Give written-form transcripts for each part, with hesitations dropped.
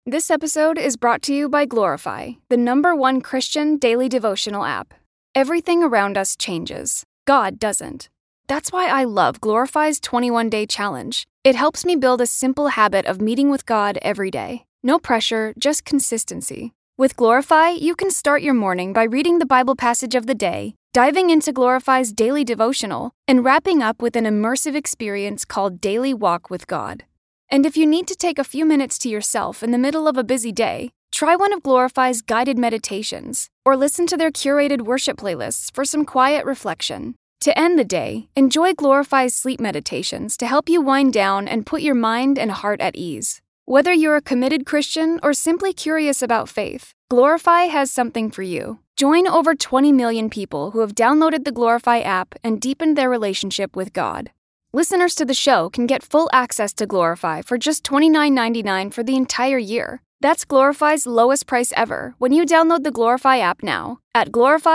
This episode is brought to you by Glorify, the #1 Christian daily devotional app. Everything around us changes. God doesn't. That's why I love Glorify's 21-day challenge. It helps me build a simple habit of meeting with God every day. No pressure, just consistency. With Glorify, you can start your morning by reading the Bible passage of the day, diving into Glorify's daily devotional, and wrapping up with an immersive experience called Daily Walk with God. And if you need to take a few minutes to yourself in the middle of a busy day, try one of Glorify's guided meditations, or listen to their curated worship playlists for some quiet reflection. To end the day, enjoy Glorify's sleep meditations to help you wind down and put your mind and heart at ease. Whether you're a committed Christian or simply curious about faith, Glorify has something for you. Join over 20 million people who have downloaded the Glorify app and deepened their relationship with God. Listeners to the show can get full access to Glorify for just $29.99 for the entire year. That's Glorify's lowest price ever when you download the Glorify app now at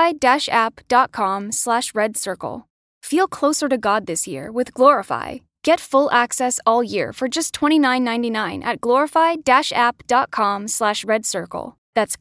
glorify-app.com/redcircle. Feel closer to God this year with Glorify. Get full access all year for just $29.99 at glorify-app.com/redcircle. That's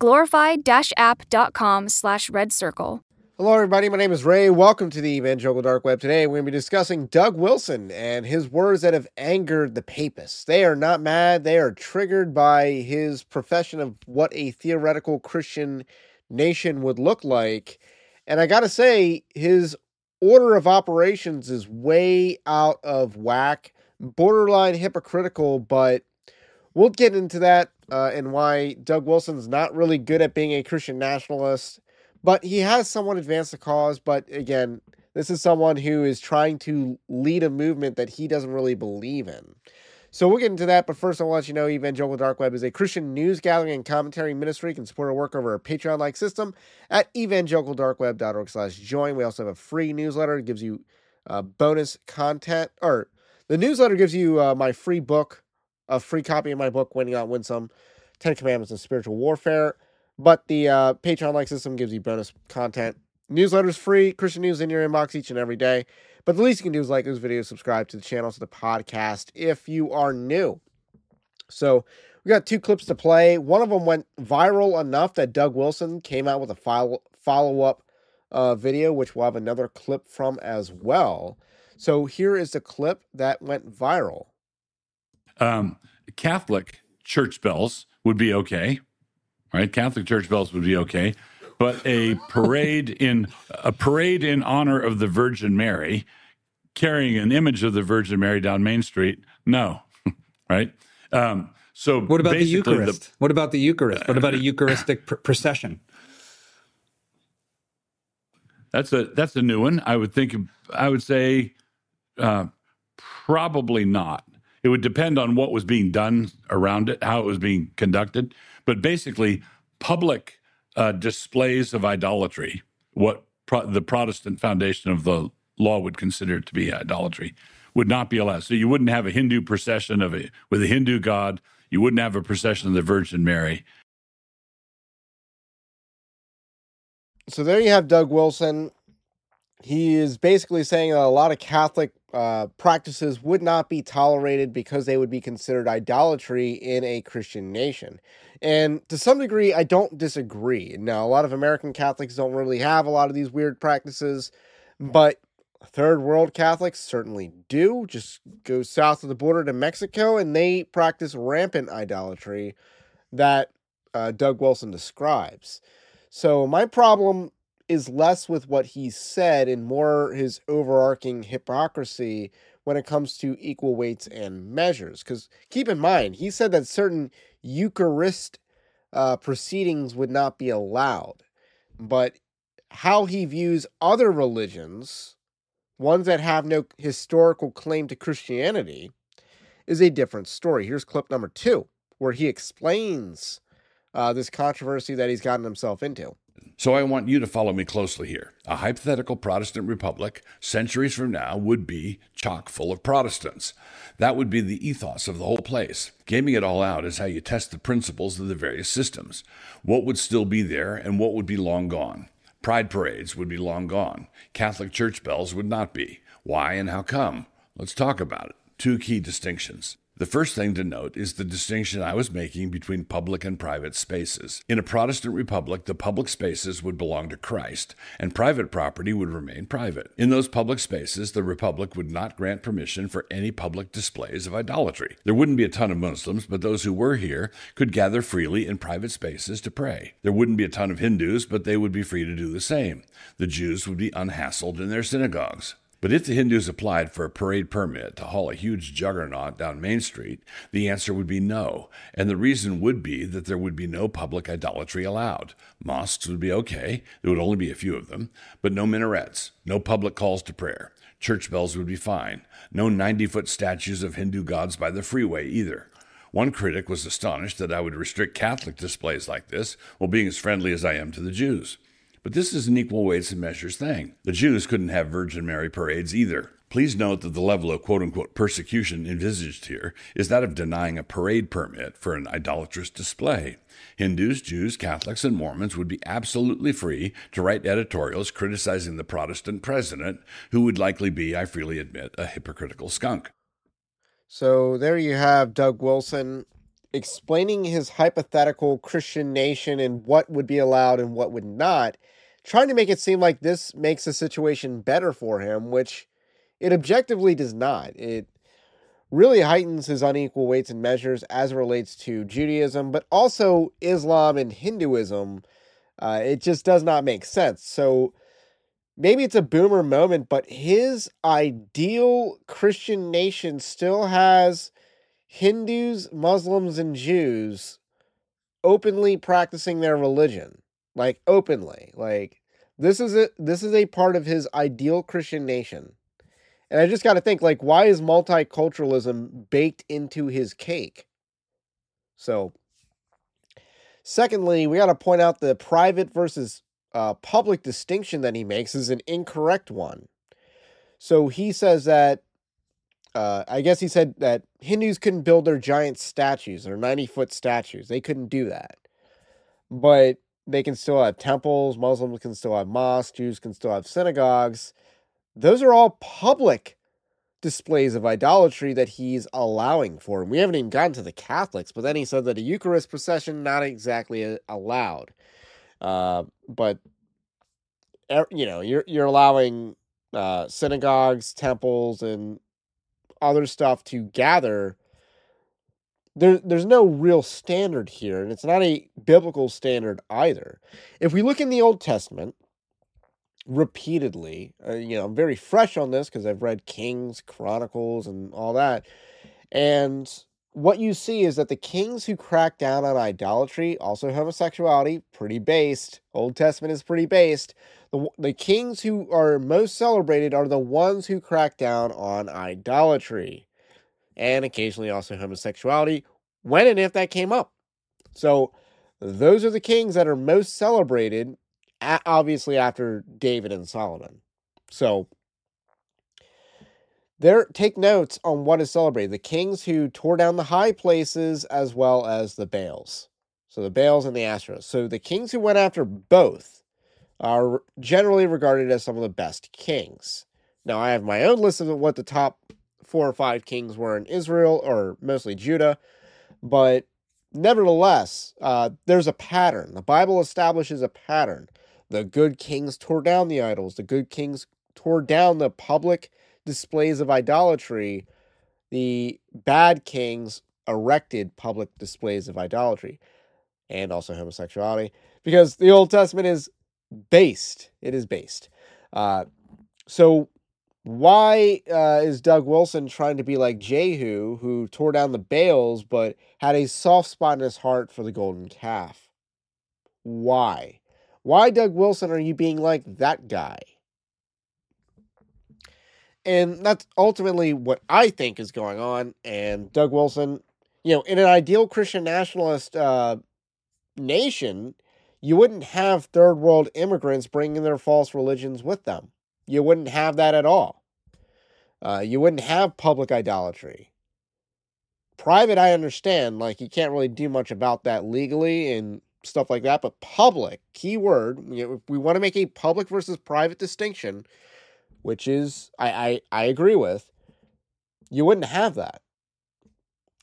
glorify-app.com/redcircle. Hello, everybody. My name is Ray. Welcome to the Evangelical Dark Web. Today, we're going to be discussing Doug Wilson and his words that have angered the papists. They are not mad. They are triggered by his profession of what a theoretical Christian nation would look like. And I got to say, his order of operations is way out of whack, borderline hypocritical, but we'll get into that and why Doug Wilson's not really good at being a Christian nationalist. But he has somewhat advanced the cause. But again, this is someone who is trying to lead a movement that he doesn't really believe in. So we'll get into that. But first, I want to let you know Evangelical Dark Web is a Christian news gathering and commentary ministry. You can support our work over our Patreon-like system at evangelicaldarkweb.org/join. We also have a free newsletter. It gives you bonus content. Or the newsletter gives you my free book, a free copy of my book, Winning Out Winsome, 10 Commandments of Spiritual Warfare. But the Patreon-like system gives you bonus content. Newsletter's free. Christian news in your inbox each and every day. But the least you can do is like this video, subscribe to the channel, to the podcast if you are new. So we got 2 clips to play. One of them went viral enough that Doug Wilson came out with a follow-up video, which we'll have another clip from as well. So here is the clip that went viral. Catholic church bells would be okay. Right, Catholic church bells would be okay, but a parade in honor of the Virgin Mary, carrying an image of the Virgin Mary down Main Street, no, right? So what about the Eucharist? What about the Eucharist? What about a Eucharistic procession? That's a new one. I would say probably not. It would depend on what was being done around it, how it was being conducted. But basically, public displays of idolatry, what the Protestant foundation of the law would consider to be idolatry, would not be allowed. So you wouldn't have a Hindu procession with a Hindu god. You wouldn't have a procession of the Virgin Mary. So there you have Doug Wilson. He is basically saying that a lot of Catholic practices would not be tolerated because they would be considered idolatry in a Christian nation. And to some degree, I don't disagree. Now, a lot of American Catholics don't really have a lot of these weird practices, but third world Catholics certainly do. Just go south of the border to Mexico, and they practice rampant idolatry that Doug Wilson describes. So my problem is less with what he said and more his overarching hypocrisy when it comes to equal weights and measures. Because keep in mind, he said that certain Eucharist proceedings would not be allowed. But how he views other religions, ones that have no historical claim to Christianity, is a different story. Here's clip number 2, where he explains this controversy that he's gotten himself into. So I want you to follow me closely here. A hypothetical Protestant republic centuries from now would be chock full of Protestants. That would be the ethos of the whole place. Gaming it all out is how you test the principles of the various systems. What would still be there and what would be long gone? Pride parades would be long gone. Catholic church bells would not be. Why and how come? Let's talk about it. 2 key distinctions. The first thing to note is the distinction I was making between public and private spaces. In a Protestant republic, the public spaces would belong to Christ, and private property would remain private. In those public spaces, the republic would not grant permission for any public displays of idolatry. There wouldn't be a ton of Muslims, but those who were here could gather freely in private spaces to pray. There wouldn't be a ton of Hindus, but they would be free to do the same. The Jews would be unhassled in their synagogues. But if the Hindus applied for a parade permit to haul a huge juggernaut down Main Street, the answer would be no, and the reason would be that there would be no public idolatry allowed. Mosques would be okay, there would only be a few of them, but no minarets, no public calls to prayer. Church bells would be fine, no 90-foot statues of Hindu gods by the freeway either. One critic was astonished that I would restrict Catholic displays like this while being as friendly as I am to the Jews. But this is an equal weights and measures thing. The Jews couldn't have Virgin Mary parades either. Please note that the level of quote-unquote persecution envisaged here is that of denying a parade permit for an idolatrous display. Hindus, Jews, Catholics, and Mormons would be absolutely free to write editorials criticizing the Protestant president, who would likely be, I freely admit, a hypocritical skunk. So there you have Doug Wilson explaining his hypothetical Christian nation and what would be allowed and what would not, trying to make it seem like this makes the situation better for him, which it objectively does not. It really heightens his unequal weights and measures as it relates to Judaism, but also Islam and Hinduism. It just does not make sense. So maybe it's a boomer moment, but his ideal Christian nation still has Hindus, Muslims, and Jews openly practicing their religion. Like, openly. Like, this is a part of his ideal Christian nation. And I just got to think, like, why is multiculturalism baked into his cake? So, secondly, we got to point out the private versus public distinction that he makes is an incorrect one. So he says that, I guess he said that Hindus couldn't build their giant statues, their 90-foot statues. They couldn't do that. But they can still have temples, Muslims can still have mosques, Jews can still have synagogues. Those are all public displays of idolatry that he's allowing for. And we haven't even gotten to the Catholics, but then he said that a Eucharist procession, not exactly allowed. But, you know, you're allowing synagogues, temples, and other stuff to gather. There's no real standard here, and it's not a biblical standard either. If we look in the Old Testament, repeatedly, I'm very fresh on this because I've read Kings, Chronicles, and all that, and what you see is that the kings who crack down on idolatry, also homosexuality, pretty based. Old Testament is pretty based. The kings who are most celebrated are the ones who crack down on idolatry. And occasionally also homosexuality, when and if that came up. So those are the kings that are most celebrated, obviously after David and Solomon. So take notes on what is celebrated. The kings who tore down the high places as well as the Baals. So the Baals and the Ashtoreths. So the kings who went after both are generally regarded as some of the best kings. Now I have my own list of what the top 4 or 5 kings were in Israel, or mostly Judah, but nevertheless, there's a pattern. The Bible establishes a pattern. The good kings tore down the idols. The good kings tore down the public displays of idolatry. The bad kings erected public displays of idolatry and also homosexuality, because the Old Testament is based. It is based. So why is Doug Wilson trying to be like Jehu, who tore down the Baals but had a soft spot in his heart for the golden calf? Why? Why, Doug Wilson, are you being like that guy? And that's ultimately what I think is going on. And Doug Wilson, in an ideal Christian nationalist nation, you wouldn't have third world immigrants bringing their false religions with them. You wouldn't have that at all. You wouldn't have public idolatry. Private, I understand, like you can't really do much about that legally and stuff like that, but public, key word, if we want to make a public versus private distinction, which is, I agree with, you wouldn't have that.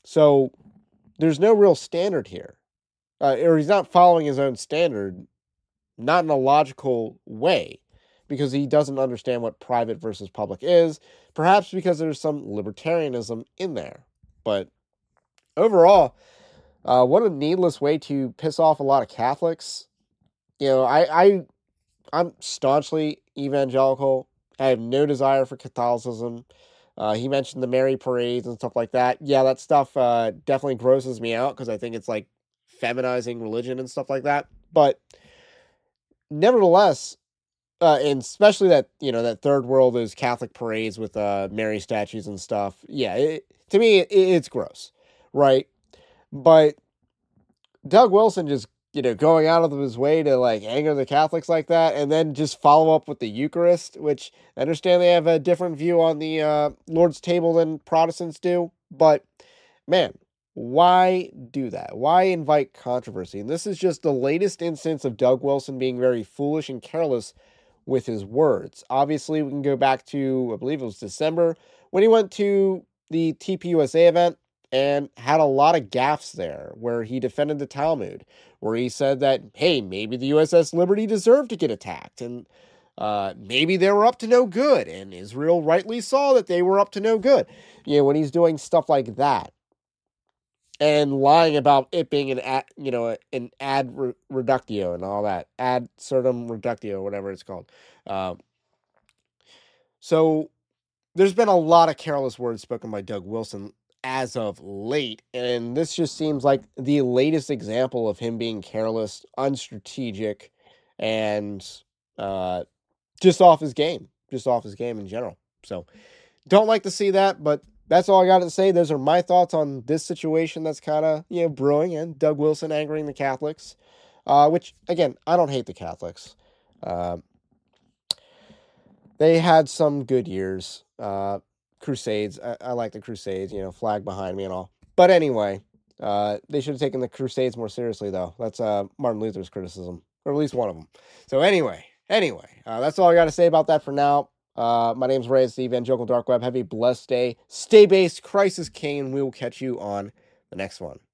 So there's no real standard here. Or he's not following his own standard, not in a logical way, because he doesn't understand what private versus public is, perhaps because there's some libertarianism in there. But overall, what a needless way to piss off a lot of Catholics. You know, I'm staunchly evangelical. I have no desire for Catholicism. He mentioned the Mary parades and stuff like that. Yeah, that stuff definitely grosses me out because I think it's like feminizing religion and stuff like that. But nevertheless, and especially that, you know, that third world is Catholic parades with Mary statues and stuff. Yeah, to me, it's gross, right? But Doug Wilson just, you know, going out of his way to like anger the Catholics like that, and then just follow up with the Eucharist, which I understand they have a different view on the Lord's table than Protestants do. But man, why do that? Why invite controversy? And this is just the latest instance of Doug Wilson being very foolish and careless with his words. Obviously, we can go back to, I believe it was December, when he went to the TPUSA event and had a lot of gaffes there, where he defended the Talmud, where he said that, hey, maybe the USS Liberty deserved to get attacked, and maybe they were up to no good, and Israel rightly saw that they were up to no good. You know, when he's doing stuff like that, and lying about it being an ad reductio and all that, ad certum reductio, whatever it's called. So there's been a lot of careless words spoken by Doug Wilson as of late, and this just seems like the latest example of him being careless, unstrategic, and just off his game in general. So don't like to see that, but that's all I got to say. Those are my thoughts on this situation that's kind of, you know, brewing, and Doug Wilson angering the Catholics, which, again, I don't hate the Catholics. They had some good years. Crusades. I like the Crusades, you know, flag behind me and all. But anyway, they should have taken the Crusades more seriously, though. That's Martin Luther's criticism, or at least one of them. So anyway, that's all I got to say about that for now. My name's Ray. It's the Evangelical Dark Web. Have a blessed day. Stay based. Christ is King, and we will catch you on the next one.